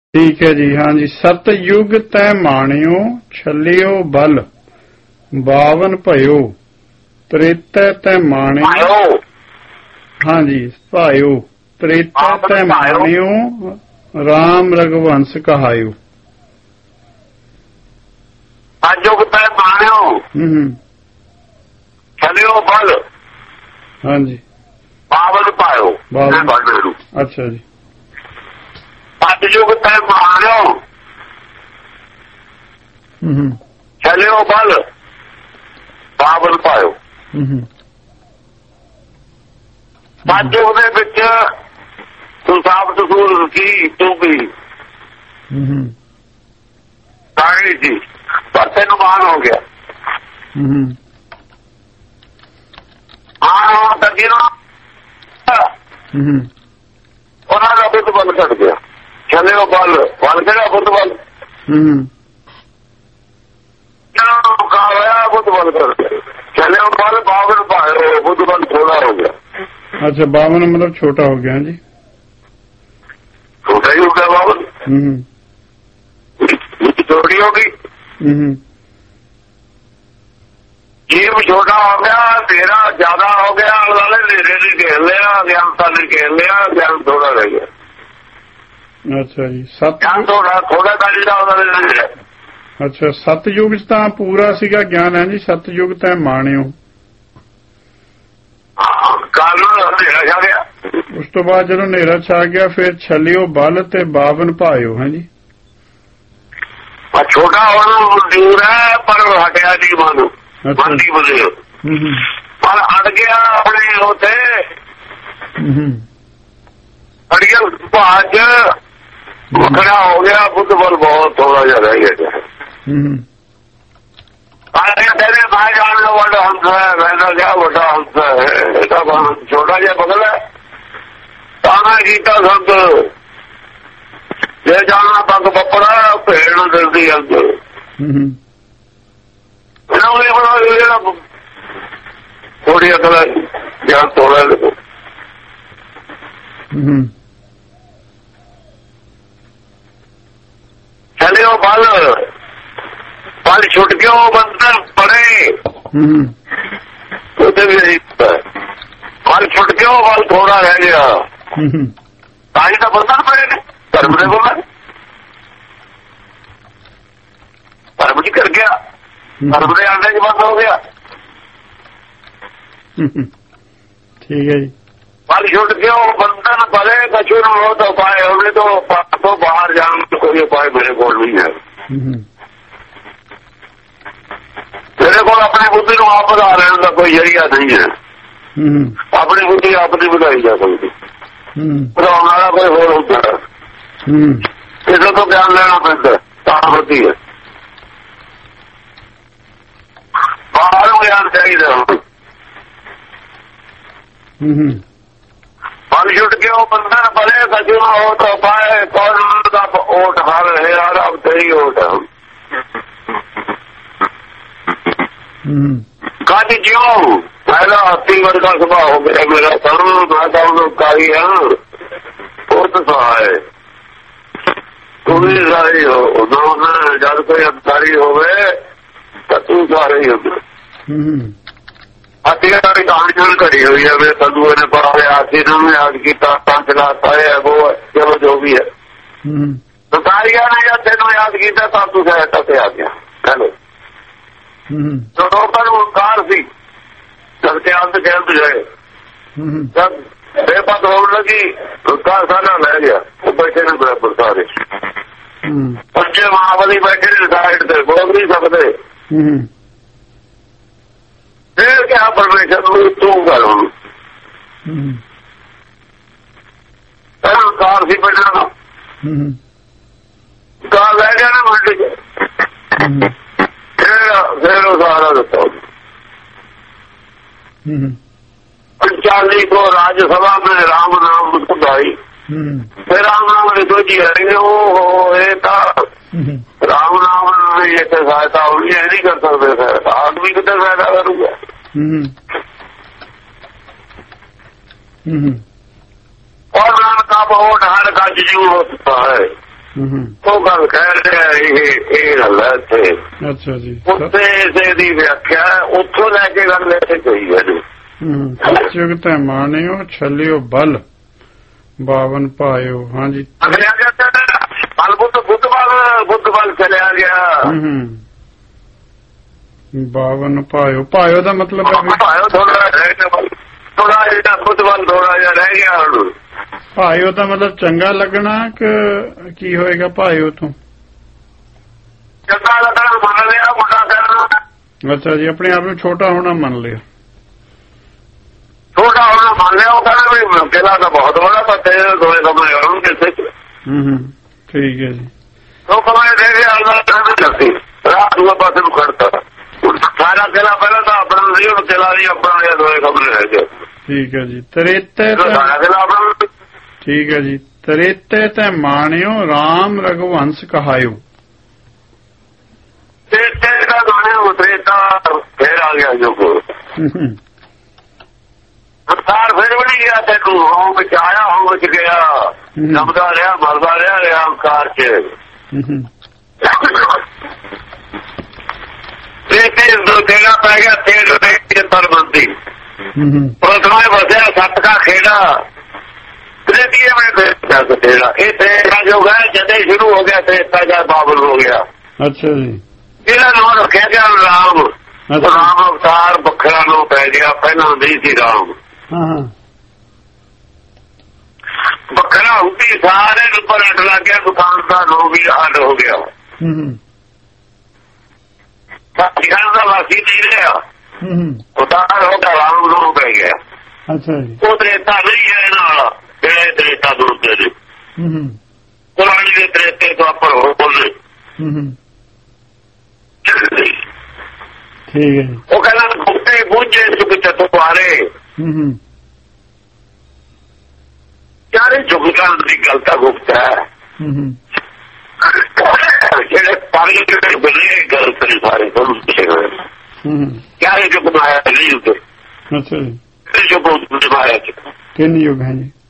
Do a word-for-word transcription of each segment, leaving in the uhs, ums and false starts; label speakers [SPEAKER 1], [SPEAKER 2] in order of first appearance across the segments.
[SPEAKER 1] ठीक है जी। हाँ जी। सतयुग तै माणियो छलियो बल बावन भयो त्रेता तै माणियो। हाँ जी। भायो त्रेता तै माणियो राम रघुवंश कहायो।
[SPEAKER 2] सतयुग तै माणियो छलियो बल।
[SPEAKER 1] हाँ जी।
[SPEAKER 2] बावन पायो।
[SPEAKER 1] बावन। अच्छा जी।
[SPEAKER 2] सतयुग तै माणियो छलियो बल बावन पायो। सतयुग ਦੇ ਵਿੱਚ ਤੂੰ ਸਾਬਤ ਸੂਰ ਕੀ ਤੂੰ ਵੀ ਸਾਰੀ ਸੀ ਪਰ ਤੈਨੂੰ ਮਾਨ ਹੋ ਗਿਆ। ਮਾਨ ਹੋਣ ਕਰਕੇ ਨਾ ਉਹਨਾਂ ਦਾ ਬੁੱਧ ਬਲ ਘਟ ਗਿਆ। ਛਲਿਓ ਬਲ ਬਲ ਕਿਹੜਾ ਬੁੱਧ ਬਲ ਕਿਉਂ ਕਾ ਹੋਇਆ ਬੁੱਧ ਬਲ ਕਰ ਛਲਿਓ ਬਲ ਬਾਵਨ ਪਾਏ ਬੁੱਧ ਬਲ ਥੋੜਾ ਹੋ ਗਿਆ।
[SPEAKER 1] अच्छा बावन मतलब छोटा हो गया जी।
[SPEAKER 2] छोटा ही हो गया बावन। छोटी होगी जीव छोटा हो गया तेरा ज्यादा हो गया वाले नेरे ने घेर लिया ज्ञानता ने घेर लिया ज्ञान थोड़ा रह गया।
[SPEAKER 1] अच्छा जी। सत
[SPEAKER 2] ज्ञान थोड़ा थोड़ा का ਜਿਹੜਾ
[SPEAKER 1] अच्छा सतयुग ਚ ਤਾਂ ਪੂਰਾ ਸੀਗਾ ਗਿਆਨ ਹੈ ਜੀ। ਸਤयुग ਤਾਂ ਮਾਣਿਓ ਹਨੇਰਾ ਛਾ ਗਿਆ। ਉਸ ਤੋਂ ਬਾਅਦ ਜਦੋਂ ਹਨੇਰਾ ਛਾ ਗਿਆ ਫਿਰ ਛਲਿਓ ਬਲ ਤੇ ਬਾਵਨ ਭਾਇਓ। ਹੈ ਜੀ।
[SPEAKER 2] ਛੋਟਾ ਹੋਣਾ ਦੂਰ ਹੈ ਪਰ ਹਟਿਆ ਨਹੀਂ ਮਨ ਮਨ ਨਹੀਂ ਬਦਲਿਆ ਪਰ ਅੜ ਗਿਆ ਆਪਣੇ ਉੱਥੇ ਅੜੀਆਂ ਭਾਜ ਵੱਖਰਾ ਹੋ ਗਿਆ। ਬੁੱਧ ਬਲ ਬਹੁਤ ਥੋੜਾ ਜਿਹਾ ਰਹਿ ਗਿਆ। ਕਹਿੰਦੇ ਮੈਂ ਜਾਣਦਾ ਵੱਡਾ ਹੰਸ ਹੈ ਮੈਂ ਕਿਹਾ ਵੱਡਾ ਹੰਸ ਹੈ ਇਹ ਤਾਂ ਛੋਟਾ ਜਿਹਾ ਬਦਲ ਹੈ ਤਾਂ ਮੈਂ ਕੀਤਾ ਸੰਤ ਜੇ ਜਾਣਾ ਪੱਗ ਬੱਪੜਾ ਭੇੜ ਨੂੰ ਦਿਲਦੀ ਅੰਗ ਇਹਨਾਂ ਨੇ ਬਣਾ ਜਿਹੜਾ ਥੋੜੀ ਅਕਲ ਜਾਂ ਥੋੜਾ ਚਲੇ ਉਹ ਬਲ बल छुट गया बंदर पड़े भी बल छुट गया बल थोड़ा रह गया ताई तो बंदर पड़े ने धर्म ने बोला धर्म जी कर गया धर्म के आने च बंद हो गया।
[SPEAKER 1] ठीक है जी।
[SPEAKER 2] बल छुट गया बंदर पड़े कछु न हो तो उपाय होने तो बाहर जाने कोई उपाय मेरे को नहीं है। मेरे को अपनी बुद्धि को आप बधा लेने का कोई जरिया नहीं है। अपनी बुद्धि आप नहीं बढ़ाई जा सकती बढ़ाने वाला कोई होर होता है इसे तो ज्ञान लेना पैदा होती है बाहर ज्ञान चाहिए। बल छुट के वो बंधन बड़े कचू हो तो पाए कौन का ओट हर है यार अब तेरी ओट है काजी क्यों पहला हत्ती वर्ग का सुभाव हो गया मेरा सन मैं तो कारी हाँ बहुत सहाय तुम ही सारी हो उन्होंने जब कोई अधिकारी हो गए तो तू सारे ही हो हत्ती सारी कहानी चल घड़ी हुई है मेरे संधुओं ने पढ़ा हाथी ने याद किया पंच लाता है वो चलो जो भी है तो कारिया ने जब तेन याद किया तब तू सहायता से आ गया चलो जो लोगों को ओंकार सी जब के अंत कहत गए जब बेपत होने लगी ओंकार सारा ले गया वो बैठे ने बराबर सारे पंचे महाबली बैठे ने साइड से बोल नहीं सकते फिर क्या परमेश्वर तू करो ओंकार सी बैठा ओंकार ले गया ना मंडी फिर उदाहरा देता पंचाली को राज्यसभा में राम नाम सुधाई फिर राम नाम लिखो जी हरेंगे वो राम नाम ये सहायता होगी ये नहीं कर सकते सहायता आदमी कितने सहायता करूंगा और नाम का बहुत हर का जीव होता है ਉਹ ਗੱਲ ਕਹਿ ਰਿਹਾ ਇਹ ਇਹ ਗੱਲ ਹੈ ਇੱਥੇ।
[SPEAKER 1] ਅੱਛਾ ਜੀ।
[SPEAKER 2] ਉੱਥੇ ਇਸੇ ਦੀ ਵਿਆਖਿਆ ਉੱਥੋਂ ਲੈ ਕੇ ਗੱਲ ਇੱਥੇ ਕਹੀ ਹੈ ਜੀ।
[SPEAKER 1] ਸਤਿਯੁਗ ਤੈ ਮਾਣਿਓ ਛਲਿਓ ਬਲ ਬਾਵਨ ਪਾਇਓ। ਹਾਂਜੀ
[SPEAKER 2] ਬਲ ਬੁੱਧ ਬੁੱਧ ਬਲ ਬੁੱਧ ਬਲ ਚਲਿਆ ਗਿਆ।
[SPEAKER 1] ਬਾਵਨ ਪਾਇਓ। ਪਾਇਓ ਦਾ ਮਤਲਬ
[SPEAKER 2] ਪਾਇਓ ਥੋੜਾ ਥੋੜਾ ਜਿਹਾ ਬੁੱਧ ਬਲ ਥੋੜਾ ਜਿਹਾ ਰਹਿ ਗਿਆ ਹੁਣ।
[SPEAKER 1] ਭਾਇਓ ਦਾ ਮਤਲਬ ਚੰਗਾ ਲੱਗਣਾ ਕਿ ਕੀ ਹੋਏਗਾ? ਭਾਇਓ ਤੋਂ
[SPEAKER 2] ਚੰਗਾ ਲੱਗਣਾ ਮੰਨ ਲਿਆ, ਮੁੰਡਾ ਕਰਨਾ।
[SPEAKER 1] ਅੱਛਾ ਜੀ, ਆਪਣੇ ਆਪ ਨੂੰ ਛੋਟਾ ਹੋਣਾ ਮੰਨ ਲਿਆ।
[SPEAKER 2] ਛੋਟਾ ਹੋਣਾ ਮੰਨ ਲਿਆ। ਉਹ ਕਹਿੰਦਾ ਵੀ ਕਿਲਾ ਤਾਂ ਬਹੁਤ ਬੜਾ ਪੱਤੇ ਦੋਵੇਂ ਕਮਰੇ ਹੋਣ ਕਿਸੇ ਚ।
[SPEAKER 1] ਹੂੰ ਠੀਕ ਹੈ ਜੀ।
[SPEAKER 2] ਉਹ ਕਮਰੇ ਦੇ ਕੇ ਲੱਗਦੀ ਰਾਤ ਦੂਏ ਪਾਸੇ ਨੂੰ ਖੜਤਾ ਸਾਰਾ ਕਿਲਾ ਪਹਿਲਾਂ ਤਾਂ ਆਪਣਾ ਨਹੀਂ, ਹੁਣ ਕਿਲਾ ਨਹੀਂ ਆਪਣਾ, ਦੋਵੇਂ ਕਮਰੇ ਰਹਿ ਗਏ।
[SPEAKER 1] ਠੀਕ ਹੈ ਜੀ। ਤਰੇਤੇ ਠੀਕ ਹੈ ਜੀ। ਤਰੇਤੇ ਤੇ ਮਾਣਿਓ ਰਾਮ ਰਘੁਵੰਸ਼ ਕਹਾਇਓ।
[SPEAKER 2] ਤਰੇਤੇ ਦਾ ਮਾਣਿਓ ਤਰੇਤਾ ਫੇਰ ਆ ਗਿਆ ਜੋ ਸੰਸਾਰ ਫਿਰ ਵੀ ਨਹੀਂ ਗਿਆ ਤੈਨੂੰ। ਹੋਂ ਵਿੱਚ ਆਇਆ ਹੋਂ ਵਿੱਚ ਗਿਆ, ਨਮਦਾ ਰਿਹਾ ਮਰਦਾ ਰਿਹਾ ਰਿਹਾ ਅੰਕਾਰ ਚ। ਤਰੇਤੇ ਦੋ ਤੇਰਾ ਪੈ ਗਿਆ ਤੇਰੇ ਤਰਬੰਦੀ ਪ੍ਰਥਮੇ ਵਸਿਆ ਸੱਤ ਕਾ ਖੇੜਾ। ਇਹ ਤੇਰਾ ਜੋ ਹੈ ਜਦੇ ਸ਼ੁਰੂ ਹੋ ਗਿਆ ਤੇਤਾ ਜਾਂ ਬਾਬਲ ਹੋ ਗਿਆ।
[SPEAKER 1] ਅੱਛਾ ਜੀ।
[SPEAKER 2] ਇਹਦਾ ਨਾਮ ਰੱਖਿਆ ਗਿਆ ਰਾਮ। ਰਾਮ ਅਵਤਾਰ ਵੱਖਰਾ ਨੂੰ ਪੈ ਗਿਆ, ਪਹਿਲਾਂ ਨਹੀਂ ਸੀ ਰਾਮ। ਵੱਖਰਾ ਹੁੰਦੀ ਸਾਰੇ ਨੂੰ ਪਲਟ ਲੱਗ ਗਿਆ, ਦੁਕਾਨ ਦਾ ਨੋ ਵੀ ਅੱਡ ਹੋ ਗਿਆ। ਸੱਚਖੰਡ ਦਾ ਵਾਸੀ ਨਹੀਂ ਰਿਹਾ, ਉਤਾਰ ਹੋ ਗਿਆ, ਰਾਮ ਨੂੰ ਪੈ ਗਿਆ।
[SPEAKER 1] ਅੱਛਾ ਜੀ।
[SPEAKER 2] ਉਹ ਤ੍ਰੇਤਾ ਨਹੀਂ ਹੈ ਨਾਲ ਜਿਹੜੇ ਤ੍ਰੇਤਾ ਦੁਰਦੇ ਨੇ। ਪੁਰਾਣੀ ਦੇ ਤ੍ਰੇਤੇ ਤੋਂ ਆਪਾਂ ਹੋ ਬੋਲੇ।
[SPEAKER 1] ਠੀਕ ਹੈ।
[SPEAKER 2] ਉਹ ਕਹਿੰਦਾ ਗੁਪਤੇ ਬੂਝੇ ਚੁੱਕ ਚਤੁਆਰੇ। ਚਾਰੇ ਚੁੱਕ ਕਰਨ ਦੀ ਗੱਲ ਤਾਂ ਗੁਪਤ ਹੈ। ਜਿਹੜੇ ਪਾਣੀ ਜਿਹੜੇ ਬਣੇ ਗਲਤ ਨੇ ਸਾਰੇ ਤੁਹਾਨੂੰ ਪੁੱਛੇ ਹੋਏ। ਚਾਰੇ ਚੁੱਕ ਮਾਇਆ ਨਹੀਂ ਹੁੰਦੇ।
[SPEAKER 1] ਅੱਛਾ ਜੀ।
[SPEAKER 2] ਚੁੱਕ ਮਾਇਆ ਚ
[SPEAKER 1] ਕਿੰਨੇ ਯੁੱਗ ਹੈ ਜੀ?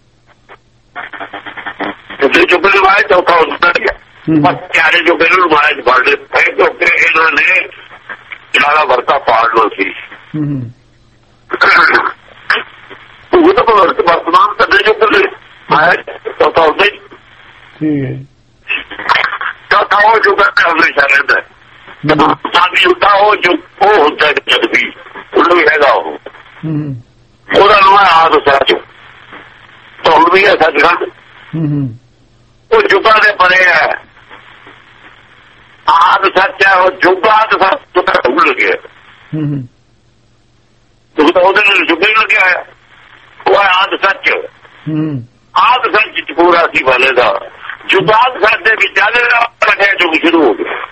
[SPEAKER 2] ਚੁੱਕ ਮਾਇਆ ਚੌਥਾ ਹੁੰਦਾ ਗਿਆ। ਬਸ ਚਾਰੇ ਚੁੱਕ ਨੂੰ ਮਾਇਆ ਚ ਵੜ ਗਏ। ਚੁੱਕ ਇਹਨਾਂ ਨੇ ਜਿਹੜਾ ਵਰਤਾ ਪਾੜ ਲੋ ਸੀ। ਉਹ ਤਾਂ ਵਰਤਮਾਨ ਕਰਦੇ ਚੁੱਕ ਮਾਇਆ ਚੌਥਾ ਹੁੰਦਾ ਹੀ। ਠੀਕ ਹੈ। ਚੌਥਾ ਉਹ ਚੁੱਕ ਹਮੇਸ਼ਾ ਰਹਿੰਦਾ। ਸਾਡੀ ਹੁੰਦਾ ਉਹ ਚੁੱਕ ਉਹ ਹੁੰਦਾ ਜਦ ਵੀ ਉਹਨੂੰ ਵੀ ਹੈਗਾ ਉਹ। ਉਹਦਾ ਨਾਮ ਹੈ ਆਦ ਸੱਚ। ਹੁਣ ਵੀ ਹੈ ਸੱਚਖੰਡ। ਉਹ ਜੁਗਾਂ ਦੇ ਪਰੇ ਹੈ। ਆਦ ਸੱਚ ਹੈ। ਉਹ ਜੁਗਾਂ ਸੱਚ ਭੁੱਲ ਗਿਆ। ਤੂੰ ਤਾਂ ਉਹਦੇ ਨਾਲ ਜੁਗਾ ਹੀ ਲੱਗਿਆ ਹੋਇਆ। ਉਹ ਹੈ ਆਦ ਸੱਚ। ਆਦ ਸੱਚ ਚ ਪੂਰਾ ਸੀ ਵਾਲੇ ਦਾ। ਜੁਗਾਦ ਸੱਚ ਦੇ ਵਿੱਚ ਰੱਖਿਆ ਜੁਗ ਸ਼ੁਰੂ ਹੋ ਗਿਆ।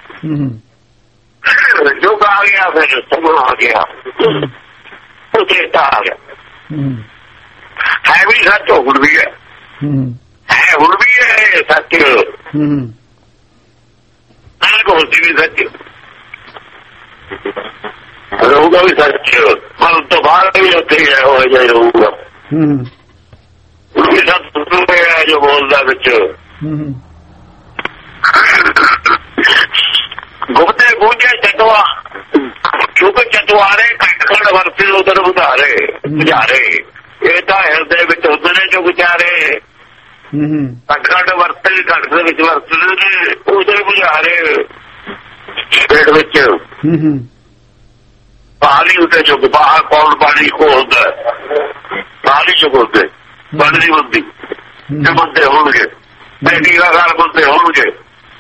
[SPEAKER 2] ਜੁਗ ਆ ਗਿਆ, ਫਿਰ ਸਮਾਂ ਆ ਗਿਆ, ਉਹ ਚੇਤਾ ਆ ਗਿਆ। ਹੈ ਵੀ ਸੱਚ, ਹੁਣ ਵੀ ਹੈ। ਹੈ ਹੁਣ ਵੀ ਹੈ ਸੱਚ। ਹੋਤੀ ਵੀ ਸੱਚ ਰਹੂਗਾ, ਵੀ ਸੱਚ ਮਨ ਤੋਂ ਬਾਹਰ ਵੀ ਉੱਥੇ ਹੀ ਹੋ ਜਾਏ ਰਹੂਗਾ। ਸਭ ਜੋ ਬੋਲਦਾ ਵਿੱਚ ਗੁਪਤੇ ਗੂੰਜੇ ਚਤਵਾ ਚੁੱਕ ਚਤਵਾਰੇ ਘੱਟ ਖੜ ਵਰਤੇ ਉਧਰ ਉਧਾਰੇ ਬੁਝਾਰੇ। ਇਹ ਤਾਂ ਹਿਰਦੇ ਵਿੱਚ ਹੁੰਦੇ ਨੇ ਜੋ ਵਿਚਾਰੇ। ਘੱਟ ਖੜ ਵਰਤੇ ਘੱਟ ਦੇ ਵਿੱਚ ਵਰਤਦੇ ਨੇ ਉਧਰ ਬੁਝਾਰੇ। ਪੇਟ ਵਿੱਚ ਪਾਣੀ ਉੱਤੇ ਚੁੱਕ ਬਾਹਰ ਕੌਣ ਪਾਣੀ ਖੋਲਦਾ। ਪਾਣੀ ਚੁੱਕਦੇ ਬੰਦ ਨਹੀਂ ਹੁੰਦੀ। ਜੇ ਬੰਦੇ ਹੋਣਗੇ ਨਿਗਾਹਦਾਰ ਬੰਦੇ ਹੋਣਗੇ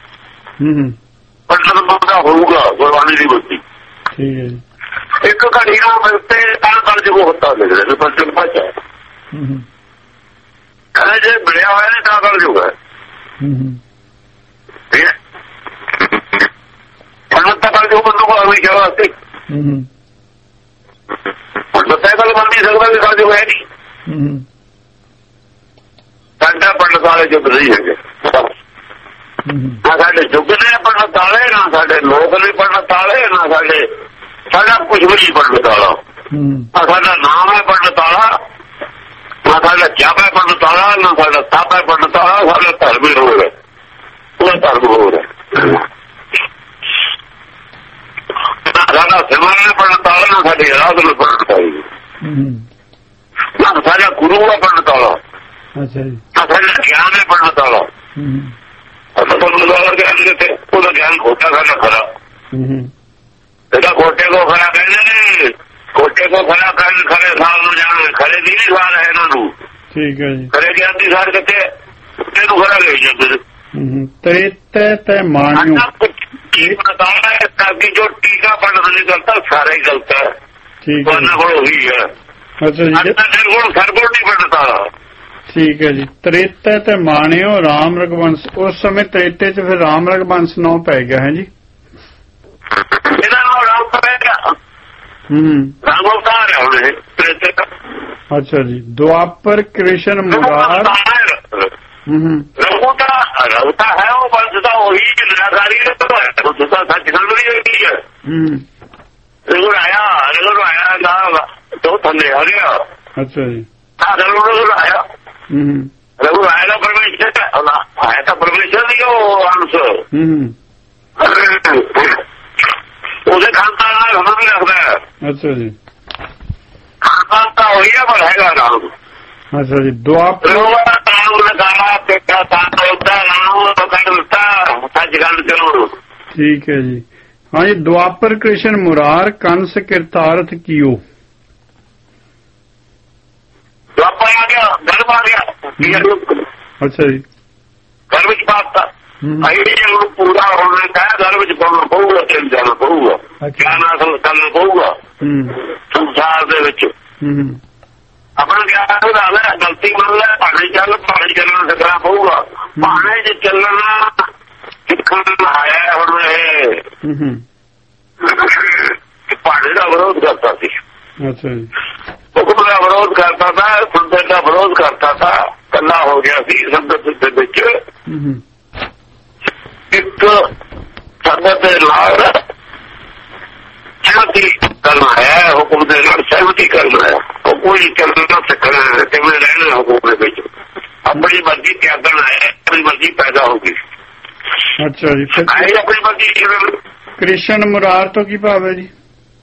[SPEAKER 2] ਪੰਡਤ ਬੰਦਾ ਹੋਊਗਾ, ਗੁਰਬਾਣੀ ਦੀ ਬੰਦੀ। ਇੱਕ ਘੜੀ ਨਾਲ ਮਿਲਤੇ ਤਾਂ ਕਰ ਜੋ ਹੁੰਦਾ ਲਿਖਦੇ ਪੰਡਤ ਭਾਸ਼ਾ। ਕਹਿੰਦੇ ਜੇ ਮਿਲਿਆ ਹੋਇਆ ਨੇ ਤਾਂ ਕਰ ਜੂਗਾ। ਪੰਡਤ ਤਾਂ ਕਰ ਜੋ ਬੰਦੂ ਕੋਲ ਹਮੇਸ਼ਾ ਵਾਸਤੇ। ਪੰਡਤ ਤਾਂ ਗੱਲ ਬਣ ਨਹੀਂ ਸਕਦਾ ਵੀ ਕਰ ਜੋ ਹੈ ਨਹੀਂ। ਸਾਡਾ ਪੰਡਤ ਵਾਲੇ ਜੁਗ ਨਹੀਂ ਹੈਗੇ। ਨਾ ਸਾਡੇ ਜੁਗ ਨੇ ਪੰਡਤ ਵਾਲੇ, ਨਾ ਸਾਡੇ ਲੋਕ ਨੇ ਪੰਡਤ ਵਾਲੇ, ਨਾ ਸਾਡੇ ਸਾਡਾ ਕੁਝ ਵੀ ਨਹੀਂ ਪੰਡਤ ਵਾਲਾ। ਨਾ ਸਾਡਾ ਨਾਮ ਹੈ ਪੰਡਤ ਵਾਲਾ, ਨਾ ਸਾਡਾ ਜਪ ਹੈ ਪੰਡਤ ਵਾਲਾ, ਨਾ ਸਾਡਾ ਤਪ ਹੈ ਪੰਡਤ ਵਾਲਾ, ਸਾਡਾ ਧਰਮ ਹੀ ਹੋਵੇ। ਉਹ ਧਰਮ ਹੋਰ ਹੈ। ਸਾਡਾ ਸਿਮਰਨ ਪੰਡਤ ਵਾਲਾ ਨਾ ਸਾਡੀ ਆਰਾਧਨਾ ਪੰਡਤ ਵਾਲੀ ਨਾ ਸਾਡਾ ਗੁਰੂ ਹੈ ਪੰਡਤ ਵਾਲਾ।
[SPEAKER 1] ਅੱਛਾ ਜੀ।
[SPEAKER 2] ਸਾਡਾ ਗਿਆਨ ਹੈ ਪੰਡਤ ਵਾਲਾ। ਉਹਦਾ ਗਿਆਨ ਖੋਟਾ ਸਾਡਾ ਖਰਾ। ਇਹਦਾ ਖੋਟੇ ਕੋ ਖਰਾ ਕਹਿੰਦੇ ਨੇ। ਖੋਟੇ ਕੋ ਖਰਾ ਕਰਨ ਖਰੇ ਸਾਲ ਨੂੰ ਜਾਣ ਖਰੇ ਦੀ ਨਹੀਂ ਸਾਲ ਹੈ ਇਹਨਾਂ ਨੂੰ। ਠੀਕ ਹੈ ਜੀ। ਖਰੇ ਗਿਆਨ ਦੀ ਸਾਲ ਕਿੱਥੇ ਇਹਨੂੰ ਖਰਾ ਲਈ ਜਾਂਦੇ।
[SPEAKER 1] ਤ੍ਰੇਤੈ ਤੇ ਮਾਣਿਓ
[SPEAKER 2] ਕੀ ਬਤਾਉਣਾ ਹੈ ਤਾਂ ਜੋ ਟੀਕਾ ਪੰਡਤ ਨਹੀਂ ਕਰਤਾ ਸਾਰਾ ਹੀ ਗਲਤ ਹੈ।
[SPEAKER 1] ਠੀਕ ਹੈ
[SPEAKER 2] ਕੋਲ ਉਹੀ ਹੈ।
[SPEAKER 1] ਅੱਛਾ ਜੀ।
[SPEAKER 2] ਹੁਣ ਸਰਗੁਣ ਨਹੀਂ ਪੰਡਤਾ। ਠੀਕ
[SPEAKER 1] ਹੈ ਜੀ। ਤ੍ਰੇਤੈ ਤੇ ਮਾਣਿਓ ਰਾਮ ਰਘੁਵੰਸ਼। ਉਸ ਸਮੇਂ ਤ੍ਰੇਤੇ ਚ ਫਿਰ ਰਾਮ ਰਘੁਵੰਸ਼ ਨਾਂ ਪੈ ਗਿਆ ਹੈ ਜੀ।
[SPEAKER 2] ਇਹਦਾ ਨਾਮ ਰਾਮ ਪੈ ਗਿਆ। ਹੂੰ ਰਾਮ ਅਵਤਾਰ ਹੈ ਹੁਣ ਇਹ ਤ੍ਰੇਤੇ ਦਾ।
[SPEAKER 1] ਅੱਛਾ ਜੀ। ਦੁਆਪਰ ਕ੍ਰਿਸ਼ਨ ਮੁਰਾਰ।
[SPEAKER 2] ਰਘੂ ਦਾ ਰਘੂ ਤਾਂ ਹੈ ਉਹ ਬੰਦ ਤਾਂ ਉਹੀ ਨਿਰਾਕਾਰੀ ਤਾਂ ਸੱਚਖੰਡ ਵੀ ਹੋਈ ਹੈ। ਰਘੂ ਆਇਆ ਰਘੂ ਆਇਆ ਨਾ ਦੋ ਥੱਲੇ ਆ ਗਿਆ। ਅੱਛਾ ਜੀ। ਰਘੂ ਆਇਆ ਰਘੂ ਆਇਆ ਨਾ ਪਰਮੇਸ਼ਰ ਆਇਆ ਤਾਂ ਪਰਮੇਸ਼ਰ ਦੀ ਉਹ ਅੰਸ਼। ਉਹਦੇ ਖਾਨਦਾਨ ਨਾਲ ਹੁਣ ਵੀ ਰੱਖਦਾ। ਅੱਛਾ ਜੀ। ਖਾਨਦਾਨ ਤਾਂ ਉਹੀ ਹੈ ਪਰ ਹੈਗਾ ਰਾਮ। ਅੱਛਾ ਜੀ। ਦੁਆਪਰ ਠੀਕ ਹੈ ਜੀ। ਹਾਂਜੀ। ਦੁਆਪਰ ਕ੍ਰਿਸ਼ਨ ਮੁਰਾਰ ਕੰਸ ਕਿਰਤਾਰਥ ਕੀਓ। ਦੁਆਪਰ ਆ ਗਿਆ ਗਰਭ ਆ ਗਿਆ। ਅੱਛਾ ਜੀ। ਗਰਭ ਚ ਪਾਤਾ ਨੂੰ ਪੂਰਾ ਹੋਣਾ ਚਾਹੀਦਾ। ਗਰਭ ਚ ਪਾਉਣਾ ਪਊਗਾ। ਤਿੰਨ ਜਾਣਾ ਪਊਗਾ। ਗਿਆਨ ਹਾਸਲ ਕਰਨਾ ਪਊਗਾ ਸੰਸਾਰ ਦੇ ਵਿੱਚ। ਆਪਣਾ ਗਿਆਨ ਵਧਾਵੇ ਗਲਤੀ ਮੰਨ ਲੈ ਭਾਣੇ ਚੱਲ ਭਾਣੇ ਚੱਲਣ ਸਿੱਖਣਾ ਪਊਗਾ। ਭਾਣੇ ਚ ਚੱਲਣਾ ਸਿੱਖਣ ਆਇਆ ਹੁਣ ਇਹ ਭਾਣੇ ਦਾ ਵਿਰੋਧ ਕਰਤਾ ਸੀ। ਅੱਛਾ ਜੀ। ਹੁਕਮ ਦਾ ਵਿਰੋਧ ਕਰਤਾ ਥਾ। ਸੰਗਤ ਦਾ ਵਿਰੋਧ ਕਰਤਾ ਥਾ। ਕੱਲਾ ਹੋ ਗਿਆ ਸੀ ਸੰਗਤ ਦੇ ਵਿੱਚ। ਇੱਕ ਸੰਗਤ ਦੇ ਨਾਲ ਸਹਿਮਤੀ ਕਰਨਾ ਹੈ। ਹੁਕਮ ਦੇ ਨਾਲ ਸਹਿਮਤੀ ਕਰਨਾ ਹੈ। ਉਹ ਕੋਈ ਚੱਲਣਾ ਸਿੱਖਣਾ ਕਿਵੇਂ ਰਹਿਣਾ ਹੁਕਮ ਦੇ ਵਿੱਚ। ਆਪਣੀ ਮਰਜ਼ੀ ਤਿਆਗਣਾ ਹੈ। ਆਪਣੀ ਮਰਜ਼ੀ ਪੈਦਾ ਹੋ ਗਈ। ਅੱਛਾ ਜੀ। ਆਪਣੀ ਮਰਜ਼ੀ। ਕ੍ਰਿਸ਼ਨ ਮੁਰਾਰ ਤੋਂ ਕੀ ਭਾਵ ਹੈ ਜੀ?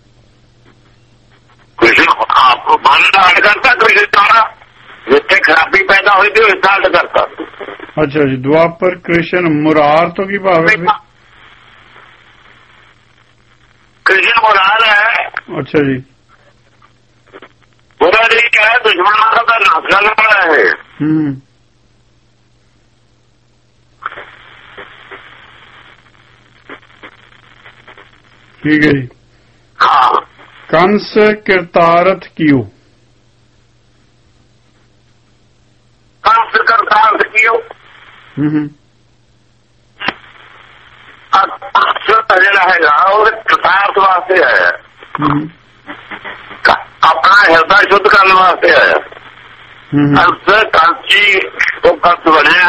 [SPEAKER 2] ਕ੍ਰਿਸ਼ਨ ਆਪ ਮਨ ਦਾ ਅੱਡ ਕਰਤਾ। ਕ੍ਰਿਸ਼ਨ ਸਾਰਾ ਜਿੱਥੇ ਖਰਾਬੀ ਪੈਦਾ ਹੋਈ ਤੇ ਉਹ ਅੱਡ ਕਰਤਾ। ਅੱਛਾ ਜੀ। ਦੁਆਪਰ ਕ੍ਰਿਸ਼ਨ ਮੁਰਾਰ ਤੋਂ ਕੀ ਭਾਵ ਹੈ? ਕ੍ਰਿਸ਼ਨ ਮੁਰਾਰ ਹੈ। ਅੱਛਾ ਜੀ। ਬੁਰਾ ਨਹੀਂ ਹੈ ਦੁਸ਼ਮਣਾਂ ਦਾ ਨਾਸ਼ ਕਰਨ ਵਾਲਾ ਹੈ। ਹੂੰ ਠੀਕ ਹੈ ਜੀ। ਹਾਂ। ਕੰਸ ਕਿਰਤਾਰਥ ਕੀਓ। ਕੰਸ ਕਿਰਤਾਰਥ ਕੀਓ। ਹੂੰ ਜਿਹੜਾ ਹੈਗਾ ਉਹ ਕਿਰਤਾਰਥ ਵਾਸਤੇ ਆਇਆ। ਆਪਣਾ ਹਿਰਦਾ ਸ਼ੁੱਧ ਕਰਨ ਵਾਸਤੇ ਆਇਆ। ਕੰਸ ਕਾਂਚੀ ਉਹ ਕੰਸ ਬਣਿਆ।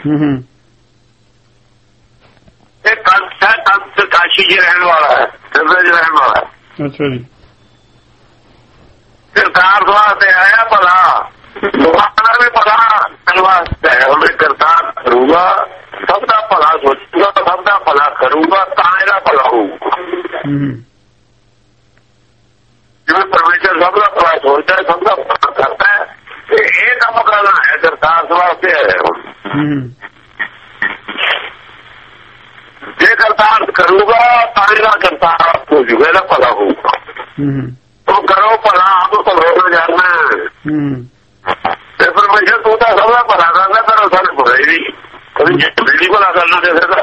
[SPEAKER 2] ਇਹ ਕੰਸ ਹੈ। ਕੰਸ ਕਾਸ਼ੀ ਚ ਰਹਿਣ ਵਾਲਾ ਹੈ। ਹਿਰਦੇ ਚ ਰਹਿਣ ਵਾਲਾ ਹੈ। ਅੱਛਾ ਜੀ। ਕਿਰਤਾਰਥ ਵਾਸਤੇ ਆਇਆ ਭਲਾ। ਦੁਆਰਾ ਵੀ ਭਲਾ ਕਰਨ ਵਾਸਤੇ ਹੈ। ਉਹਨੇ ਕਿਰਤਾਰ ਕਰੂਗਾ ਸਭ ਦਾ ਭਲਾ ਸੋਚੂਗਾ ਸਭ ਦਾ ਭਲਾ ਕਰੂਗਾ ਤਾਂ ਇਹਦਾ ਭਲਾ ਹੋਊਗਾ। ਜਿਵੇਂ ਪਰਮੇਸ਼ਰ ਸਭ ਦਾ ਭਲਾ ਸੋਚਦਾ ਹੈ ਸਭ ਦਾ ਭਲਾ ਕਰਦਾ ਹੈ। ਇਹ ਕੰਮ ਕਰਨਾ ਹੈ ਕਿਰਤਾਰਥ ਵਾਸਤੇ ਹੈ। ਜੇ ਕਰਤਾਰਥ ਕਰੂਗਾ ਤਾਂ ਇਹਦਾ ਕਰਤਾਰਥ ਹੋ ਜੂਗਾ। ਇਹਦਾ ਭਲਾ ਹੋਊਗਾ। ਉਹ ਕਰੋ ਭਲਾ ਆਪ ਭਲਾ ਜਾਣਾ। ਤੇ ਪਰਮੇਸ਼ਰ ਤੂੰ ਤਾਂ ਸਭ ਦਾ ਭਲਾ ਕਰਦਾ ਕਰੋ ਸਾਡੇ ਭਲਾ ਹੀ ਨਹੀਂ। ਕਦੀ ਭਲਾ ਕਰਨਾ ਕਿਸੇ ਦਾ।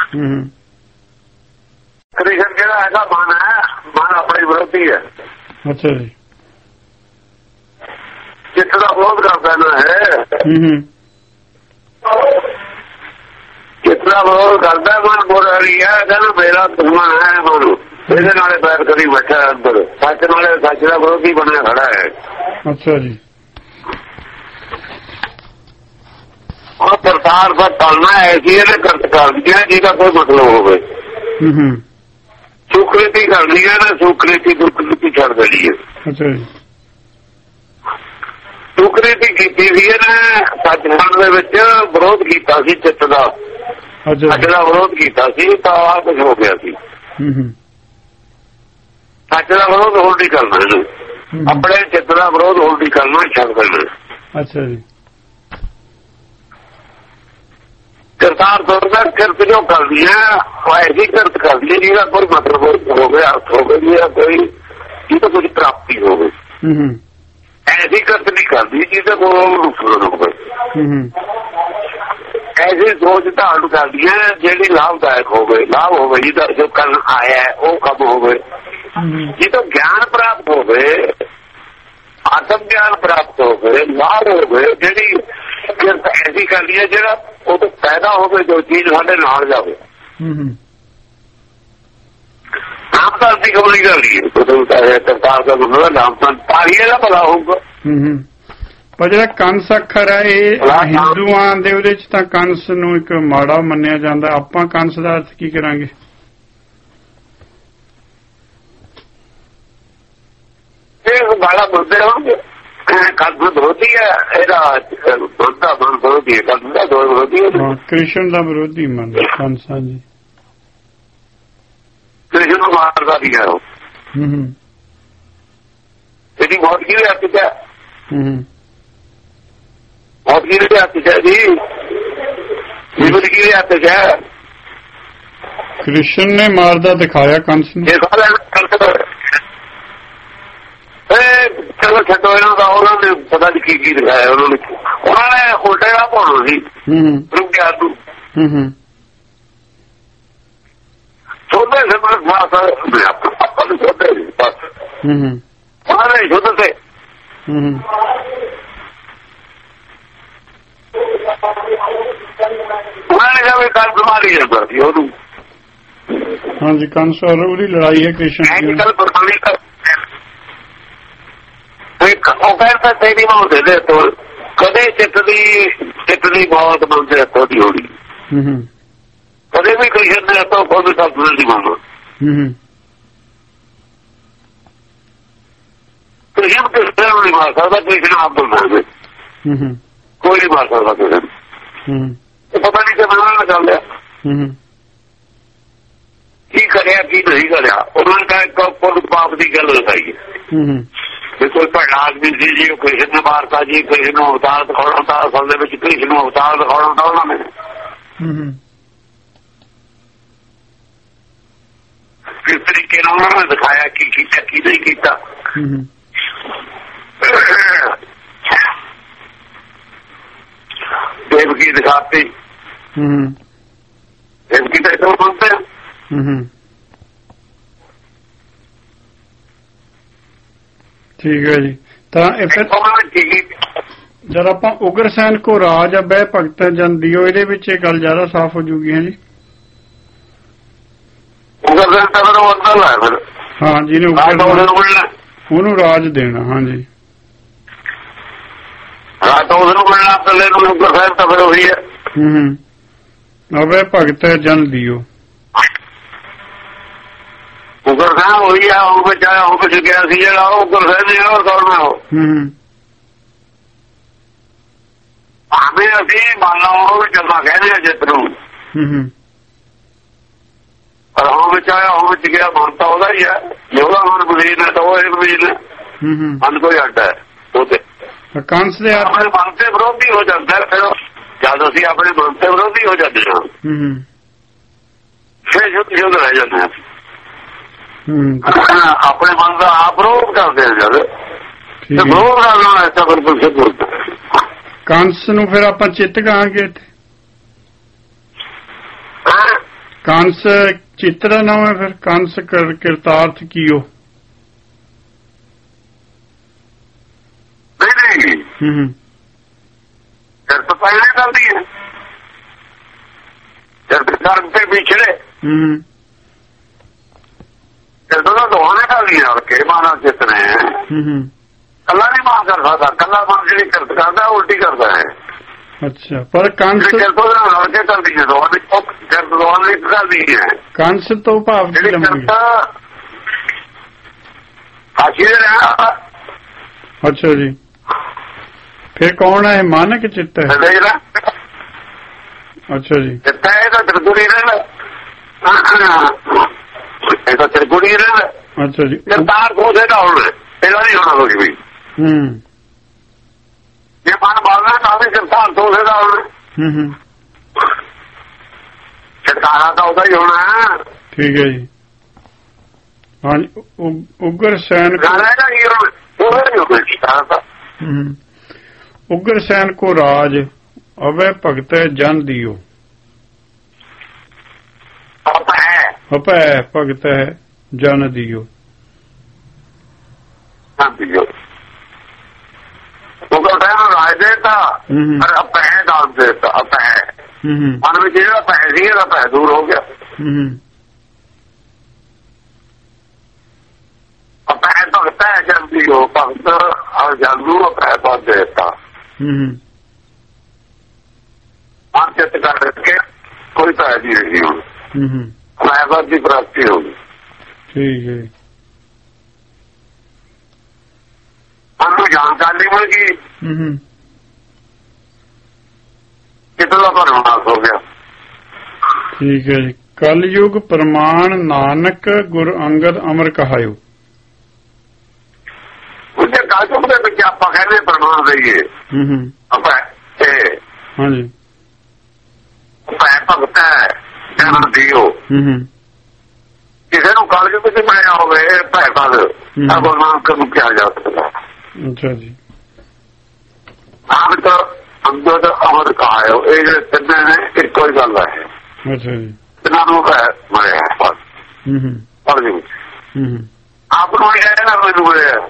[SPEAKER 2] ਕ੍ਰਿਸ਼ਨ ਜਿਹੜਾ ਹੈਗਾ ਮਨ ਹੈ। ਮਨ ਆਪਣੀ ਵਿਰੋਧੀ ਹੈ। ਅੱਛਾ ਜੀ। ਚਿੱਤ ਦਾ ਵਿਰੋਧ ਕਰਦਾ ਨਾ ਹੈ। ਚਿੱਤ ਦਾ ਵਿਰੋਧ ਕਰਦਾ ਮਨ ਬੋਲ ਰਹੀ ਹੈ। ਕਹਿੰਦਾ ਮੇਰਾ ਦੁਸ਼ਮਣ ਹੈ ਮਨ। ਇਹਦੇ ਨਾਲੇ ਪੈਰ ਕਰੀ ਬੈਠਾ ਅੰਦਰ। ਸੱਚ ਨਾਲੇ ਸੱਚ ਦਾ ਵਿਰੋਧੀ ਬਣਿਆ ਖੜਾ ਹੈ। ਅੱਛਾ ਜੀ। ਉਹ ਪ੍ਰਸਾਰ ਪਰ ਚੱਲਣਾ ਐਸੀ ਇਹਨੇ ਕਰਤ ਕਰਦੀਆਂ ਜਿਹਦਾ ਕੋਈ ਮਤਲਬ ਹੋਵੇ। ਸੁਕ੍ਰਿਤੀ ਕਰਨੀ ਹੈ ਨਾ। ਸੁਕ੍ਰਿਤੀ ਦੁਕ੍ਰਿਤੀ ਛੱਡ ਦੇਣੀ ਹੈ। ਅੱਛਾ ਜੀ। ਸੁਕ੍ਰਿਤੀ ਕੀਤੀ ਸੀ ਇਹਨੇ ਸੱਚਖੰਡ ਦੇ ਵਿੱਚ ਵਿਰੋਧ ਕੀਤਾ ਸੀ ਚਿੱਤ ਦਾ। ਸੱਚ ਦਾ ਵਿਰੋਧ ਕੀਤਾ ਸੀ ਤਾਂ ਆਹ ਕੁਝ ਹੋ ਗਿਆ ਸੀ। ਸੱਚ ਦਾ ਵਿਰੋਧ ਹੋਰ ਨਹੀਂ ਕਰਨਾ ਇਹਨੂੰ, ਆਪਣੇ ਚਿੱਤ ਦਾ ਵਿਰੋਧ ਹੋਰ ਨਹੀਂ ਕਰਨਾ, ਛੱਡ ਦੇਣਾ।
[SPEAKER 1] ਅੱਛਾ ਜੀ।
[SPEAKER 2] ਕਰਤਾਰ ਤੁਰਦਾ ਕਿਰਤ ਜੋ ਕਰਦੀ ਹੈ ਉਹ ਐਸੀ ਕਿਰਤ ਕਰਦੀ ਹੈ ਜਿਹਦਾ ਕੋਈ ਮਤਲਬ ਹੋਵੇ, ਅਰਥ ਹੋਵੇ, ਜਾਂ ਕੋਈ ਜਿਹਦਾ ਕੁਝ ਪ੍ਰਾਪਤੀ ਹੋਵੇ। ਐਸੀ ਕਿਰਤ ਨਹੀਂ ਕਰਦੀ ਜਿਹਦਾ ਕੋਈ ਨੁਕਸਾਨ ਹੋਵੇ। ਐਸੀ ਸੋਚ ਧਾਰਨ ਕਰਦੀ ਹੈ ਜਿਹੜੀ ਲਾਭਦਾਇਕ ਹੋਵੇ, ਲਾਭ ਹੋਵੇ, ਜਿਹਦਾ ਜੋ ਕਰਨ ਆਇਆ ਉਹ ਕੰਮ ਹੋਵੇ, ਜਿਹਦਾ ਗਿਆਨ ਪ੍ਰਾਪਤ ਹੋਵੇ, ਆਤਮ ਗਿਆਨ ਪ੍ਰਾਪਤ ਹੋਵੇ, ਲਾਭ ਹੋਵੇ। ਜਿਹੜੀ ਕਿਰਤ ਐਸੀ ਕਰਦੀ ਹੈ ਜਿਹੜਾ ਉਹ ਤੋਂ ਪੈਦਾ ਹੋਵੇ, ਜੋ ਚੀਜ਼ ਸਾਡੇ ਨਾਲ ਜਾਵੇ। ਨਾਮਤਾਂ ਦੀ ਕਬਲੀ ਕਰ ਲਈਏ ਕਰਤਾਰ ਦਾ ਮਤਲਬ ਨਾਮਤਾਂ ਤਾਰੀਏ ਦਾ ਭਲਾ ਹੋਊਗਾ।
[SPEAKER 1] ਪਰ ਜਿਹੜਾ ਕੰਸ ਅੱਖਰ ਹੈ ਇਹ ਹਿੰਦੂਆਂ ਦੇ ਉਹਦੇ ਚ ਤਾਂ ਕੰਸ ਨੂੰ ਇੱਕ ਮਾੜਾ ਮੰਨਿਆ ਜਾਂਦਾ, ਆਪਾਂ ਕੰਸ ਦਾ ਅਰਥ ਕੀ ਕਰਾਂਗੇ?
[SPEAKER 2] ਇਹ ਮਾੜਾ ਬੋਲਦੇ ਹੋਣਗੇ, ਕੰਸ ਵਿਰੋਧੀ ਹੈ, ਇਹਦਾ ਬੰਦਾ ਵਿਰੋਧੀ ਹੈ, ਕੰਸ ਦਾ ਦੋ ਵਿਰੋਧੀ ਹੈ।
[SPEAKER 1] ਕ੍ਰਿਸ਼ਨ ਦਾ ਵਿਰੋਧੀ ਮੰਨਦਾ ਕੰਸ। ਹਾਂਜੀ,
[SPEAKER 2] ਕ੍ਰਿਸ਼ਨ ਨੂੰ ਮਾਰਦਾ ਵੀ ਹੈ ਉਹ। ਇਹਦੀ ਮੌਤ ਕਿਹਦੇ ਹੱਥ ਚ ਹੈ? ਮੌਤ ਕਿਹਦੇ ਹੱਥ ਚ ਹੈ ਜੀ? ਜੀਵਨ ਕਿਹਦੇ ਹੱਥ ਚ ਹੈ?
[SPEAKER 1] ਕ੍ਰਿਸ਼ਨ ਨੇ ਮਾਰਦਾ ਦਿਖਾਇਆ ਕੰਸ ਨੂੰ।
[SPEAKER 2] ਚਲੋ ਛੱਡੋ ਇਹਨਾਂ ਦਾ, ਉਹਨਾਂ ਨੇ ਪਤਾ ਨਹੀਂ ਕੀ ਕੀ ਦਿਖਾਇਆ। ਉਹਨਾਂ ਨੇ ਉਹਨਾਂ ਨੇ ਉਲਟੇ ਦਾ ਪਾਉਣਾ ਸੀ ਰੁਕਿਆ ਤੂੰ ਸੋਧੇ ਸੇ ਮਨ ਆਪਾਂ ਨੂੰ ਸੋਧੇ ਬਸ ਉਹਨਾਂ ਨੇ ਸ਼ੁੱਧ ਸੇ। ਉਹਨਾਂ ਨੇ ਜਾਵੇ ਕੰਸ ਮਾਰੀ ਜਾਂਦਾ ਸੀ ਉਹਨੂੰ।
[SPEAKER 1] ਹਾਂਜੀ, ਕੰਸ ਔਰ ਉਹਦੀ ਲੜਾਈ ਹੈ ਕ੍ਰਿਸ਼ਨ ਦੀ। ਉਹ ਕਹਿੰਦਾ ਤੇਰੀ ਮੌਤ ਦੇ ਤੋਂ ਕਦੇ ਚਿੱਤ ਦੀ ਚਿੱਤ ਦੀ ਮੌਤ ਮੰਨਦੇ ਹੱਥੋਂ ਦੀ ਹੋਣੀ, ਕਦੇ ਵੀ ਕ੍ਰਿਸ਼ਨ ਦੇ ਹੱਥੋਂ ਖੁਦ ਸ਼ਬਦ ਨਹੀਂ ਮੰਨਦਾ। ਕ੍ਰਿਸ਼ਨ ਕਿਸੇ ਨੂੰ ਨਹੀਂ ਮਾਰ ਸਕਦਾ, ਕ੍ਰਿਸ਼ਨ ਆਪ ਨੂੰ ਮਾਰਦੇ, ਕੋਈ ਨਹੀਂ ਮਾਰ ਸਕਦਾ ਕਿਸੇ ਨੂੰ। ਪਤਾ ਨਹੀਂ ਕਿ ਬਣਾਉਣਾ ਚੱਲ ਰਿਹਾ ਕੀ ਕਰਿਆ ਕੀ ਨਹੀਂ ਕਰਿਆ। ਉਹਨਾਂ ਨੇ ਕਹਾ ਪੁੱਤ ਪਾਪ ਦੀ ਗੱਲ ਲਗਾਈ ਹੈ ਵੀ ਕੋਈ ਭੈੜਾ ਆਦਮੀ ਸੀ ਜੀ, ਉਹ ਕ੍ਰਿਸ਼ਨ ਨੇ ਮਾਰਤਾ ਜੀ, ਕ੍ਰਿਸ਼ਨ ਨੂੰ ਅਵਤਾਰ ਦਿਖਾਉਣਾ ਤਾਂ ਅਸਲ ਦੇ ਵਿੱਚ ਕ੍ਰਿਸ਼ਨ ਨੂੰ ਅਵਤਾਰ ਦਿਖਾਉਣਾ ਤਾਂ ਉਹਨਾਂ ਨੇ ਕਿਸ ਤਰੀਕੇ ਨਾਲ ਉਹਨਾਂ ਨੇ ਦਿਖਾਇਆ ਕੀ ਕੀਤਾ ਕੀ ਨਹੀਂ ਕੀਤਾ। ਦੇਵਕੀ ਦਿਖਾਤੀ, ਦੇਵਕੀ ਤਾਂ ਇੱਥੋਂ ਸੁਣਦੇ ਆ। ਠੀਕ ਹੈ ਜੀ। ਤਾਂ ਜਦ ਆਪਾਂ ਉਗਰਸੈਨ ਕੋ ਰਾਜ ਬਹਿ ਭਗਤ ਜਨ ਦਿਓ, ਇਹਦੇ ਵਿੱਚ ਇਹ ਗੱਲ ਜ਼ਿਆਦਾ ਸਾਫ਼ ਹੋ ਜੂਗੀ। ਹੈ ਜੀ, ਹਾਂ, ਜਿਹਨੇ ਉਹਨੂੰ ਰਾਜ ਦੇਣਾ। ਹਾਂਜੀ, ਅਬੈ ਭਗਤ ਜਨ ਦਿਓ।
[SPEAKER 2] ਉਗਰਸੈਨ ਹੋਈ ਆ, ਉਹ ਬਚਾਇਆ ਉਹ ਬਚ ਗਿਆ ਸੀ ਜਿਹੜਾ ਉਹ ਉਗਰਸੈਨ ਹੈ। ਹੋਰ ਕੌਣ ਹੈ ਉਹ? ਭਾਵੇਂ ਅਸੀਂ ਮੰਨ ਲਓ ਉਹ ਚੱਲਦਾ ਕਹਿੰਦੇ ਆ ਜਿੱਤ ਨੂੰ, ਪਰ ਉਹ ਬਚਾਇਆ ਉਹ ਬਚ ਗਿਆ ਮਨ ਤਾਂ ਉਹਦਾ ਹੀ ਹੈ। ਉਹਦਾ ਮਨ ਬਲੀਨ ਹੈ ਤਾਂ ਉਹ ਇਹ ਬਲੀਨ ਹੈ, ਮਨ ਕੋਈ ਅੱਡ ਹੈ ਉਹਦੇ।
[SPEAKER 1] ਕੰਸ ਦੇ
[SPEAKER 2] ਆਪਣੇ ਮਨ ਤੇ ਵਿਰੋਧੀ ਹੋ ਜਾਂਦਾ। ਫਿਰ ਜਦ ਅਸੀਂ ਆਪਣੇ ਮਨ ਤੇ ਵਿਰੋਧੀ ਹੋ ਜਾਂਦੇ ਹਾਂ ਫਿਰ ਸ਼ੁੱਧ ਸ਼ੁੱਧ ਰਹਿ ਜਾਂਦੇ ਹਾਂ। ਆਪਣੇ ਮਨ ਦਾ ਆਪ ਵਿਰੋਧ ਕਰਦੇ ਆ ਜਦ ਵਿਰੋਧ ਕਰਨਾ ਐਸਾ ਬਿਲਕੁਲ ਸਿੱਧ।
[SPEAKER 1] ਕੰਸ ਨੂੰ ਫਿਰ ਆਪਾਂ ਚਿੱਤ ਕਹਾਂਗੇ ਇੱਥੇ। ਕੰਸ ਚਿੱਤ ਦਾ ਨਾਮ ਹੈ। ਫਿਰ ਕੰਸ ਕਿਰਤਾਰਥ ਕੀਓ।
[SPEAKER 2] ਨਹੀਂ ਨਹੀਂ ਕਿਰਤ ਪਹਿਲਾਂ ਕਰਦੀ ਹੈ, ਕਿਰਤ ਕਰਨ ਤੇ ਪਿਛੜੇ ਕਿਰਤ ਦਾ ਦੋਹਾਂ ਨੇ ਕਰਦੀ ਹੈ। ਕਿ ਮਾਨਾ ਚਿੱਤ ਨੇ ਕੱਲਾ ਨਹੀਂ ਮਾਨ ਕਰ ਸਕਦਾ, ਕੱਲਾ ਮਨ ਜਿਹੜੀ ਕਿਰਤ ਕਰਦਾ ਉਲਟੀ ਕਰਦਾ ਹੈ।
[SPEAKER 1] ਅੱਛਾ, ਪਰ ਕੰਸ
[SPEAKER 2] ਕਿਰਤ ਉਹਦੇ ਨਾਲ ਰਲ ਕੇ ਕਰਦੀ ਹੈ, ਦੋਹਾਂ ਦੀ ਕਿਰਤ ਦੋਹਾਂ ਦੀ ਕਰਦੀ ਹੈ।
[SPEAKER 1] ਕੰਸ ਤੋਂ ਭਾਵ
[SPEAKER 2] ਜਿਹੜੀ ਕਿਰਤ ਹਾਸ਼ੀ ਦੇ ਰਿਹਾ।
[SPEAKER 1] ਅੱਛਾ ਜੀ, ਫਿਰ ਕੌਣ ਹੈ? ਮਨ ਕਿ ਚਿੱਤ ਹੈ? ਅੱਛਾ ਜੀ।
[SPEAKER 2] ਚਿੱਤਾ ਇਹ ਤਾਂ ਤ੍ਰਿਗੁਣੀ ਰਹਿੰਦਾ, ਇਹ ਤਾਂ ਤ੍ਰਿਗੁਣੀ ਰਹਿੰਦਾ।
[SPEAKER 1] ਅੱਛਾ ਜੀ।
[SPEAKER 2] ਕਰਤਾਰ ਕੋਸੇ ਦਾ ਹੁਣ ਇਹਦਾ ਨਹੀਂ ਹੋਣਾ ਕੁਝ ਵੀ।
[SPEAKER 1] ਹੂੰ
[SPEAKER 2] ਜੇ ਮਨ ਬਾਲਣਾ ਤਾਂ ਵੀ ਕਰਤਾਰ ਕੋਸੇ ਦਾ ਹੁਣ।
[SPEAKER 1] ਹੂੰ ਹੂੰ
[SPEAKER 2] ਛਟਕਾਰਾ ਤਾਂ ਉਹਦਾ ਹੀ ਹੋਣਾ।
[SPEAKER 1] ਠੀਕ ਹੈ ਜੀ। ਹਾਂਜੀ। ਉਗਰ ਸੈਨ ਉਗਰ ਸੈਨ ਕੋ ਰਾਜ ਅਵੈ ਭਗਤ ਜਨ ਦਿਓ। ਅਪੈ ਭਗਤ ਜਨ ਦਿਓ।
[SPEAKER 2] ਉਗਰ ਸੈਨ ਰਾਜ ਦੇਤਾ ਅਪੈ ਦਾਸ ਦੇਤਾ। ਅਪੈ ਮਨ ਵਿੱਚ ਜਿਹੜਾ ਪੈ ਸੀ ਇਹਦਾ ਪੈ ਦੂਰ ਹੋ ਗਿਆ। ਅਪੈ ਭਗਤ ਹੈ ਜਲਦੀ ਹੋ। ਭਗਤ ਔਰ ਜਲਦੂ ਅਪੈ ਪਦ ਦੇਤਾ। ਮਨ ਚਿੱਤ ਕਰ ਕੇ ਕੋਈ ਪੈ ਨਹੀਂ ਰਹੀ ਹੁਣ। ਮੈਂ ਪਦ ਦੀ ਪ੍ਰਾਪਤੀ ਹੋ ਗਈ।
[SPEAKER 1] ਠੀਕ ਹੈ।
[SPEAKER 2] ਮਨ ਨੂੰ ਜਾਣਕਾਰੀ ਮਿਲ ਗਈ। ਕਿਤੋਂ ਦਾ ਪਰਮਾਨਸ ਹੋ ਗਿਆ।
[SPEAKER 1] ਠੀਕ ਹੈ ਜੀ। ਕਲਯੁਗ ਪ੍ਰਮਾਣ ਨਾਨਕ ਗੁਰ ਅੰਗਦ ਅਮਰ ਕਹਾਇਓ। ਉਹਦੇ ਕਲਯੁਗ ਦੇ ਵਿੱਚ ਆਪਾਂ ਕਹਿੰਦੇ ਪ੍ਰਮਾਣ ਦਈਏ। ਆਪਾਂ ਹਾਂਜੀ
[SPEAKER 2] ਭੈ ਭਗਤ ਹੈ ਜਨ ਦਿਓ। ਕਿਸੇ ਨੂੰ ਕਲਯੁਗ ਵਿੱਚ ਮਿਲਿਆ ਹੋਵੇ ਭੈ ਭਗਤ ਤਾਂ ਗੁਰੂ ਨਾਨਕ ਨੂੰ ਕਿਹਾ ਜਾ ਸਕਦਾ।
[SPEAKER 1] ਅੱਛਾ ਜੀ।
[SPEAKER 2] ਨਾਨਕ ਅੰਗਦ ਅਮਰ ਕਹਾਇਓ। ਇਹ ਜਿਹੜੇ ਤਿੰਨੇ ਨੇ ਇੱਕੋ ਹੀ ਗੱਲ ਹੈ।
[SPEAKER 1] ਅੱਛਾ ਜੀ।
[SPEAKER 2] ਇਹਨਾਂ ਨੂੰ ਮਿਲਿਆ ਪੜ ਦੇ ਵਿੱਚ। ਆਪ ਨੂੰ ਨਹੀਂ ਕਹਿਣਾ ਮੈਨੂੰ ਮਿਲਿਆ।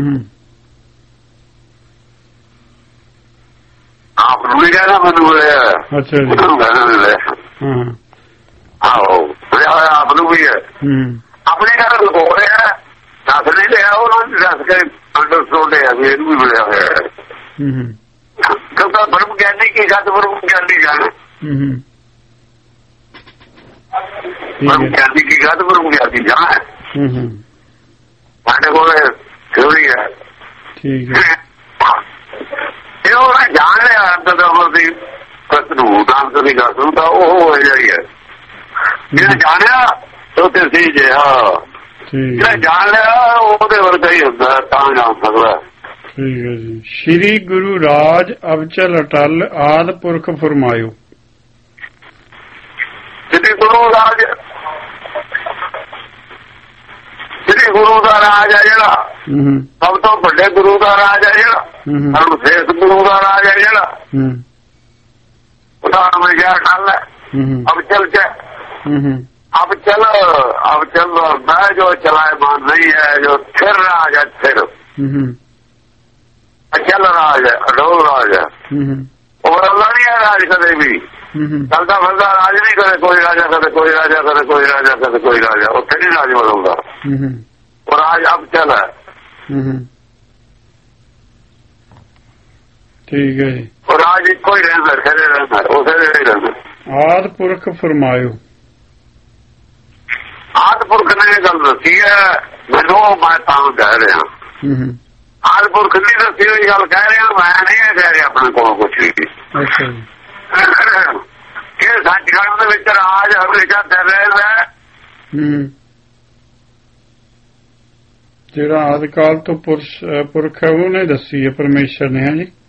[SPEAKER 2] ਆਪ ਨੂੰ ਨਹੀਂ ਕਹਿਣਾ ਮੈਨੂੰ ਮਿਲਿਆ।
[SPEAKER 1] ਅੱਛਾ ਜੀ।
[SPEAKER 2] ਕਹਿਣਾ ਮਿਲਿਆ। ਆਹੋ ਮਿਲਿਆ ਹੋਇਆ ਆਪ ਨੂੰ ਵੀ ਹੈ। ਆਪਣੇ ਘਰ ਲਗੋ ਰਿਹਾ ਦੱਸ ਨਹੀਂ ਲਿਆ। ਉਹਨਾਂ ਨੇ ਦੱਸ ਕੇ ਅੰਡਰਸਟੂਡ ਹੈ ਵੀ ਇਹਨੂੰ ਵੀ ਮਿਲਿਆ ਹੋਇਆ। ਕਿਉਂਕਿ ਬ੍ਰਹਮ ਗਿਆਨੀ ਕੀ ਗੱਲ ਬ੍ਰਹਮ ਗਿਆਨੀ ਗੱਲ ਬ੍ਰਹਮ ਗਿਆਨੀ ਕੀ ਗੱਲ ਬ੍ਰਹਮ ਗਿਆਨੀ ਜਾਣਾ ਸਾਡੇ ਕੋਲ ਥਿਊਰੀ ਹੈ।
[SPEAKER 1] ਠੀਕ ਹੈ।
[SPEAKER 2] ਇਹ ਉਹਨੇ ਜਾਣ ਲਿਆ ਅੰਦਰ ਅਮਰ ਦੀ ਤਤ ਨੂੰ ਨਾਨਕ ਦੀ ਗੱਲ ਨੂੰ ਤਾਂ ਉਹ ਹੋ ਜਾਈ ਹੈ। ਜਿਹਨੇ ਜਾਣਿਆ ਉਹ ਤੇ ਸੀ ਜਿਹਾ। ਜਿਹੜਾ ਜਾਣ ਲਿਆ ਉਹਦੇ ਵਰਗਾ ਹੀ ਹੁੰਦਾ ਤਾਂ ਜਾਣ ਸਕਦਾ।
[SPEAKER 1] ਠੀਕ ਹੈ ਜੀ। ਸ਼੍ਰੀ ਗੁਰੂ ਰਾਜ ਅਵਚਲ ਅਟਲ ਆਦਿ ਪੁਰਖ ਫਰਮਾਇਓ।
[SPEAKER 2] ਸ਼੍ਰੀ ਗੁਰੂ ਰਾਜ ਸ਼੍ਰੀ ਗੁਰੂ ਦਾ ਰਾਜ ਹੈ ਜਿਹੜਾ ਸਭ ਤੋਂ ਵੱਡੇ ਗੁਰੂ ਦਾ ਰਾਜ ਹੈ ਜਿਹੜਾ ਸਾਨੂੰ ਸ਼ੇਖ ਗੁਰੂ ਦਾ ਰਾਜ ਹੈ ਜਿਹੜਾ ਉਹਦਾ ਨਾਮ ਹੈ ਅਟਲ ਹੈ। ਅਵਚਲ ਚ ਅਵਚਲ ਅਵਚਲ ਹੁੰਦਾ ਜੋ ਚਲਾਇਮਾਨ ਨਹੀਂ ਹੈ ਜੋ ਸਥਿਰ ਰਾਜ ਹੈ। ਸਥਿਰ ਅਚਲ ਰਾਜ ਹੈ ਅਡੋਲ ਰਾਜ ਹੈ। ਉਹ ਬਦਲਦਾ ਨਹੀਂ ਹੈ ਰਾਜ ਕਦੇ ਵੀ। ਚਲਦਾ ਫਿਰਦਾ ਰਾਜ ਨਹੀਂ ਕਦੇ ਕੋਈ ਰਾਜਾ ਕਦੇ ਕੋਈ ਰਾਜਾ ਕਦੇ ਕੋਈ ਰਾਜਾ ਕਦੇ ਕੋਈ ਰਾਜਾ। ਉੱਥੇ ਨਹੀਂ ਰਾਜ ਬਦਲਦਾ। ਉਹ ਰਾਜ ਅਵਚਲ ਹੈ।
[SPEAKER 1] ਠੀਕ ਹੈ ਜੀ।
[SPEAKER 2] ਉਹ ਰਾਜ ਇੱਕੋ ਹੀ ਰਹਿੰਦਾ ਖੜੇ ਰਹਿੰਦਾ ਉਸੇ ਦੇ ਹੀ ਰਹਿੰਦਾ।
[SPEAKER 1] ਆਦਿ ਪੁਰਖ ਫਰਮਾਇਓ।
[SPEAKER 2] ਆਦਿ ਪੁਰਖ ਨੇ ਇਹ ਗੱਲ ਦੱਸੀ ਹੈ ਮੈਨੂੰ ਮੈਂ ਤਾਂ ਕਹਿ ਰਿਹਾ। ਆਦਿ ਪੁਰਖ ਨਹੀਂ ਦੱਸੀ ਹੋਈ ਗੱਲ ਕਹਿ ਰਿਹਾ ਮੈਂ ਨਹੀਂ ਕਹਿ ਰਿਹਾ ਆਪਣੇ ਕੋਲੋਂ ਕੁਛ ਵੀ। ਇਹ ਸੱਚਖੰਡ ਦੇ ਵਿੱਚ ਰਾਜ ਹਮੇਸ਼ਾ ਚੱਲ ਰਿਹਾ।
[SPEAKER 1] ਜਿਹੜਾ ਆਦਿ ਕਾਲ ਤੋਂ ਪੁਰਖ ਹੈ ਉਹਨੇ ਦੱਸੀ ਹੈ ਪਰਮੇਸ਼ਰ ਨੇ। ਹੈ ਜੀ।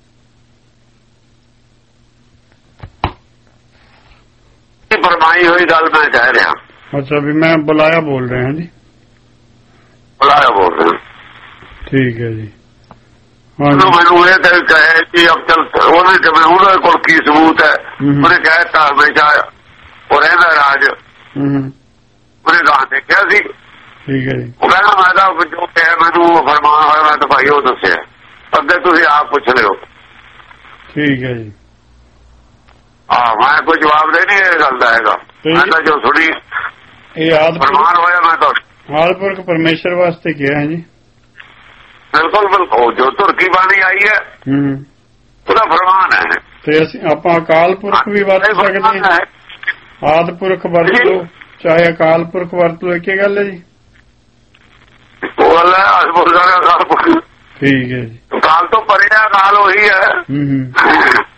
[SPEAKER 2] ਫਰਮਾਈ ਹੋਈ ਗੱਲ ਮੈਂ ਕਹਿ ਰਿਹਾ।
[SPEAKER 1] ਅੱਛਾ ਵੀ ਮੈਂ ਬੁਲਾਇਆ ਬੋਲ ਰਿਹਾ ਜੀ।
[SPEAKER 2] ਬੁਲਾਇਆ ਬੋਲ ਰਿਹਾ।
[SPEAKER 1] ਠੀਕ ਹੈ ਜੀ।
[SPEAKER 2] ਮੈਨੂੰ ਇਹ ਤਾਂ ਕਹੇ ਕਿ ਅਬਚਲ ਉਹਨੇ ਜਿਵੇਂ ਉਹਦੇ ਕੋਲ ਕੀ ਸਬੂਤ ਹੈ ਉਹਨੇ ਕਹਿਤਾ ਹਮੇਸ਼ਾ ਉਹ ਰਹਿੰਦਾ ਰਾਜ। ਉਹਨੇ ਗਾਂ ਦੇਖਿਆ ਸੀ।
[SPEAKER 1] ਠੀਕ ਹੈ ਜੀ।
[SPEAKER 2] ਉਹ ਕਹਿੰਦਾ ਮੈਂ ਤਾਂ ਜੋ ਕਿਹਾ ਮੈਨੂੰ ਫਰਮਾਨ ਹੋਇਆ ਮੈਂ ਤਾਂ ਭਾਈ ਉਹ ਦੱਸਿਆ। ਅੱਗੇ ਤੁਸੀਂ ਆਪ ਪੁੱਛ ਲਿਓ।
[SPEAKER 1] ਠੀਕ ਹੈ ਜੀ।
[SPEAKER 2] ਹਾਂ ਮੈਂ ਕੋਈ ਜਵਾਬ ਦੇ ਨਹੀਂ ਇਹ ਗੱਲ ਦਾ ਹੈਗਾ। ਮੈਂ ਤਾਂ ਜੋ ਸੁਣੀ
[SPEAKER 1] ਇਹ ਆਦਿ
[SPEAKER 2] ਫਰਮਾਨ ਹੋਇਆ ਮੈਂ ਤਾਂ
[SPEAKER 1] ਆਦਿ ਪੁਰਖ ਪਰਮੇਸ਼ਰ ਵਾਸਤੇ ਕਿਹਾ ਹੈ ਜੀ।
[SPEAKER 2] ਬਿਲਕੁਲ ਬਿਲਕੁਲ ਜੋ ਧੁਰਕੀ ਬਾਣੀ ਆਈ ਹੈ ਉਹਦਾ ਫਰਮਾਨ ਹੈ। ਤੇ
[SPEAKER 1] ਅਸੀਂ ਆਪਾਂ ਅਕਾਲ ਪੁਰਖ ਵੀ ਵਰਤ ਸਕਦੇ ਹਾਂ। ਆਦਿ ਪੁਰਖ ਵਰਤ ਲਓ ਚਾਹੇ ਅਕਾਲ ਪੁਰਖ ਵਰਤ ਲਓ। ਇੱਕ ਗੱਲ ਹੈ ਜੀ। ਉਹ ਗੱਲ ਹੈ ਅਕਾਲ ਪੁਰਖ। ਠੀਕ ਹੈ ਜੀ। ਅਕਾਲ ਤੋਂ ਪਰੇ ਅਕਾਲ ਉਹੀ ਹੈ।